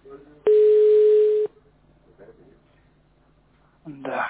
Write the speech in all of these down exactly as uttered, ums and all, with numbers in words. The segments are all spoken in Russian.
Да.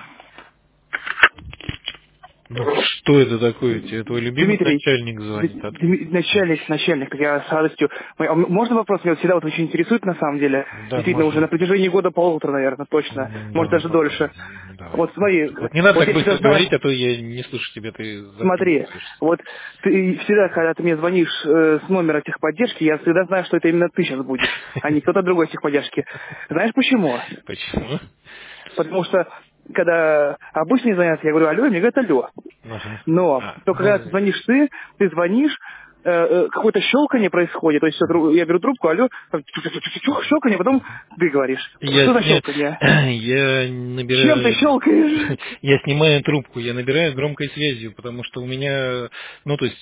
Ну, что это такое? Тебе твой любимый Дмитрий, начальник Д- звонит? Дми- начальник, начальник, я с радостью. М- а Можно вопрос? Меня вот всегда вот очень интересует на самом деле. Да, Действительно, уже на можно. протяжении года полутора, наверное, точно. М, Может, Давай даже дольше. попробуем. Давай. Вот смотри, Вот не надо вот так я всегда быстро говорить, знаю, а то я не слышу тебя, ты смотри, запинываешься. вот ты всегда, когда ты мне звонишь э, с номера техподдержки, я всегда знаю, что это именно ты сейчас будешь, а не кто-то другой с техподдержки. Знаешь почему? Почему? Потому что, когда обычные звонят, я говорю алло, и мне говорят алло. Ага. Но А, только когда ты ну, звонишь ты, ты звонишь, э, э, какое-то щелканье происходит, то есть всё, дру- я беру трубку, алло, щелканье, потом ты говоришь. Я, Что за сня- щелканье? я Чем ты набираю, щелкаешь? я снимаю трубку, я набираю громкой связью, потому что у меня, ну то есть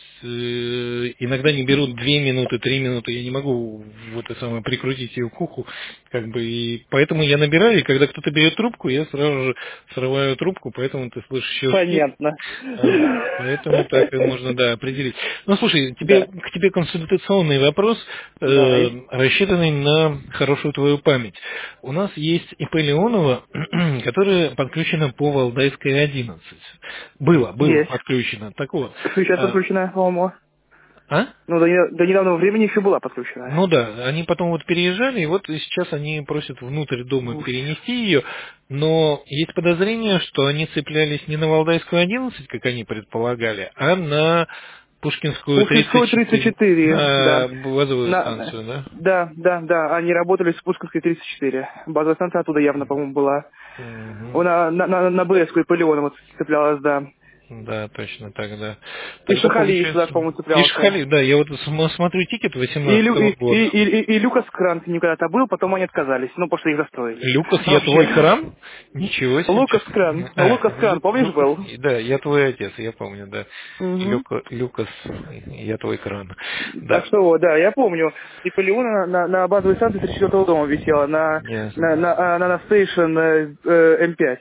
э, иногда не берут две минуты, три минуты, я не могу в это самое прикрутить ее к уху, как бы, и поэтому я набираю, и когда кто-то берет трубку, я сразу же срываю трубку, поэтому ты слышишь щелчки. Понятно. А, Поэтому так и можно, да, определить. Ну, слушай, тебе, Да. к тебе консультационный вопрос, э, Давай. рассчитанный на хорошую твою память. У нас есть ИП Леонова, которая подключена по Валдайской одиннадцать. Было, было Есть. подключено. Так вот. Сейчас а? подключена, по-моему. а? Ну, до, не- до недавнего времени еще была подключена. Ну да, они потом вот переезжали, и вот сейчас они просят внутрь дома Ух. перенести ее, но есть подозрение, что они цеплялись не на Валдайскую одиннадцать, как они предполагали, а на Пушкинскую тридцать Пушкинскую тридцать четыре, четыре, да. на базовую На, станцию, да? да, да, да, они работали с Пушкинской тридцать четыре. Базовая станция оттуда явно, по-моему, была. Мгм. Она на, на, на БС-ку и Полеона вот цеплялась, да. Да, точно так, да. И Тогда Шахали сюда, получается... по-моему, И цеплялся. Шхали, да, я вот см- смотрю тикет И, Лю- и, восемнадцатого и, года. и, и- и Люкас Крант никогда-то был, потом они отказались, ну, потому что их застроили. Люкас, я твой Вообще. кран? Ничего себе. Лукас Кран, А, Лукас Кран, Лю- помнишь, Люкас, был? да, я твой отец, я помню, да. Угу. Люка, Люкас, я твой кран. Так Да. что вот, да, я помню. И Полеона на, на базовой станции тридцать четвёртого дома висела, на, на, Ясно. на, а, на, на стейшн э, э, эм пять.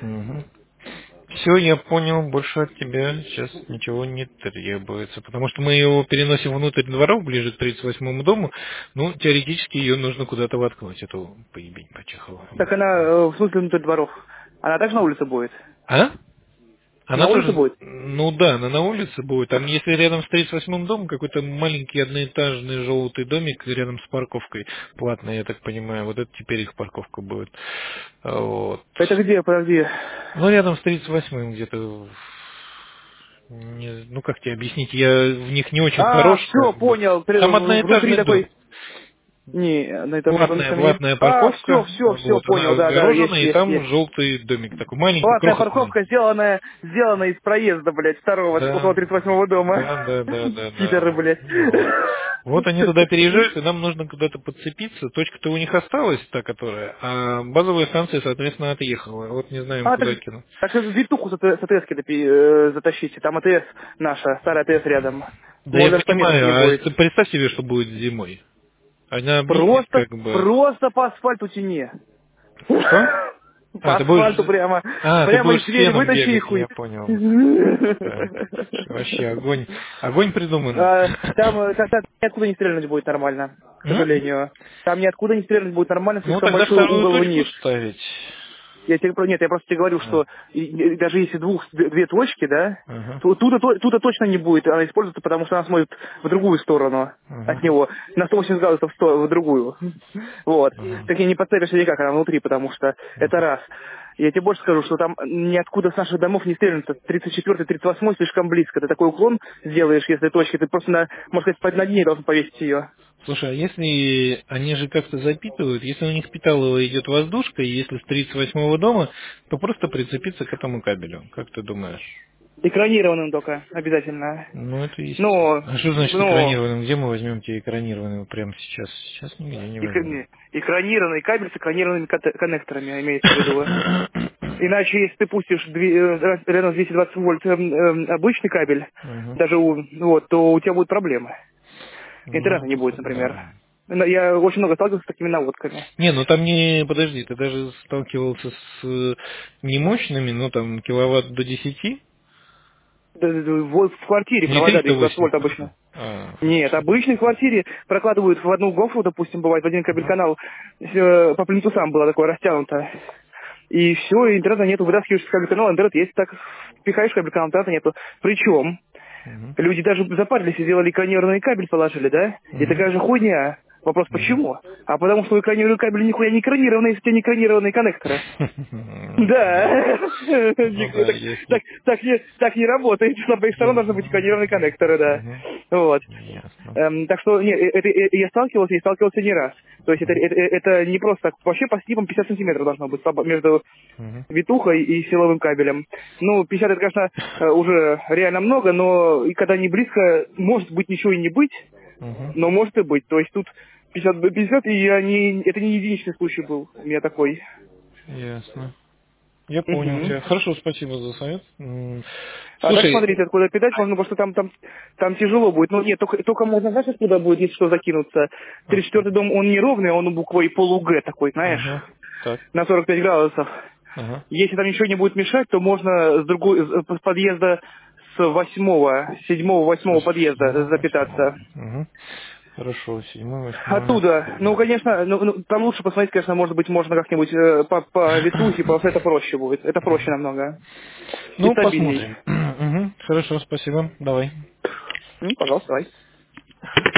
Все, я понял, больше от тебя сейчас ничего не требуется, потому что мы его переносим внутрь дворов, ближе к тридцать восьмому дому, ну, теоретически ее нужно куда-то воткнуть, эту поебень по Чехову. Так она, э, в смысле, внутрь дворов. Она также на улице будет? А? На Она улице тоже, будет? ну да, она на улице будет. Там, если рядом с тридцать восьмым домом, какой-то маленький одноэтажный желтый домик рядом с парковкой, платный, я так понимаю, вот это теперь их парковка будет. А, Вот. Это где, подожди? Ну, рядом с тридцать восьмым где-то, в- не- ну, как тебе объяснить, я в них не очень А, хорош, все, как бы. понял. При- Там в- Внутри одноэтажный дом. такой... Не, на этажных домиков Платная, там нет. платная А, все, парковка, все, все, вот, она понял, да, да, есть, огорожена, и есть, там есть. желтый домик такой маленький, Платная крохотный. парковка, сделанная, сделанная из проезда, блядь, второго, около Да, тридцать восьмого дома. да, да, да, да, Питеры, да. блядь. Вот. Вот они туда переезжают, и нам нужно куда-то подцепиться. Точка-то у них осталась, та, которая, а базовая станция, соответственно, отъехала. Вот не знаем, А, куда так, кинуть. так что витуху с АТС э, затащите. Там АТС наша, старая АТС рядом. Да я Можно сто метров не понимаю, а будет. ты представь себе, что будет зимой. Она объяснит, Просто, как бы... просто по асфальту тяни. Что? По А, ты будешь... асфальту прямо. А, ты Прямо будешь из с двери феном вытащи и бегать, хуй. я понял. Так, вообще огонь. Огонь придумано. А, Там, э, там, там ниоткуда не стрельнуть будет нормально, к М? сожалению. Там ниоткуда не стрельнуть будет нормально, Ну, слишком тогда большой вторую угол точку вниз. ставить. Я тебе, про- нет, я просто тебе говорю, А, что и- и даже если двух, д- две точки, да, ага, то туда, то- туда точно не будет. Она используется, потому что она смотрит в другую сторону от ага, него, на сто восемьдесят градусов в, сто- в другую. Вот. ага. Так и не подцепишься никак, она внутри, потому что это раз. Я тебе больше скажу, что там ниоткуда с наших домов не стрельнется. тридцать четвёртый, тридцать восьмой слишком близко. Ты такой уклон сделаешь, если точки, ты просто, на, можно сказать, на дне должен повесить ее. Слушай, а если они же как-то запитывают, если у них питалово идет воздушка, и если с тридцать восьмого дома, то просто прицепиться к этому кабелю. Как ты думаешь? Экранированным только, обязательно. Ну, это естественно. Ну, А что значит ну, экранированным? Где мы возьмем тебе экранированного прямо сейчас? Сейчас нигде не Эка- возьмем. не, экранированный кабель с экранированными конте- коннекторами имеется в виду. Иначе, если ты пустишь две- э, раз- рядом с двести двадцать вольт эм, эм, обычный кабель, Мгм. даже у, вот, то у тебя будут проблемы. Интернета Ну, не будет, например. да. Но Я очень много сталкивался с такими наводками. Не, ну там не, подожди, ты даже сталкивался с э, немощными, ну там киловатт до десяти? Да, да, да, вот в квартире Не провода триста двести восемь. вольт обычно. А, Нет, обычной квартире прокладывают в одну гофру, допустим, бывает, в один ага. кабель-канал, э, по плинтусам было такое растянуто. И все, интернета нету, вытаскиваешь с кабель-канала, интернет есть, так впихаешь кабель-канал, интернета нету. Причем Мгм. люди даже запарились и сделали экранированный кабель, положили, да? И Мгм. такая же хуйня. Вопрос, Мгм. почему? А потому что экранированный кабель нихуя не экранированный, если у тебя не экранированные коннекторы. Ну, да. Да. Ну да, так, если... так, так не, так не работает. С обеих сторон должны быть Мгм. экранированные коннекторы, да. Мгм. Вот. Ясно. Эм, так что, нет, это, э, я сталкивался и сталкивался не раз. То есть это, это, это не просто так. Вообще по стипам пятьдесят сантиметров должно быть слабо- между Мгм. витухой и силовым кабелем. Ну, пятьдесят это, конечно, э, уже реально много, но и когда не близко, может быть ничего и не быть, Мгм. но может и быть. То есть тут пятьдесят на пятьдесят, и я не, это не единичный случай был у меня такой. Ясно. Я понял Мгм. тебя. Хорошо, спасибо за совет. М, А так Слушай, смотрите, откуда питать можно, потому что там, там, там тяжело будет. Ну нет, только, только можно, знаешь, откуда будет, если что, закинуться. тридцать откуда? четвёртый дом, он неровный, он буквой полу-Г такой, знаешь, Ага. Так. на сорок пять градусов. Ага. Если там ничего не будет мешать, то можно с другой, с с подъезда с восьмого, седьмого, восьмого С подъезда седьмого, запитаться. восьмого. Угу. Хорошо, седьмой, восьмой. Оттуда, ну, конечно, ну, ну, там лучше посмотреть, конечно, может быть, можно как-нибудь э, по, по витухе, потому что это проще будет. Это проще намного. И Ну, стабильней. посмотрим. Угу. Хорошо, спасибо. Давай. Ну, пожалуйста, давай.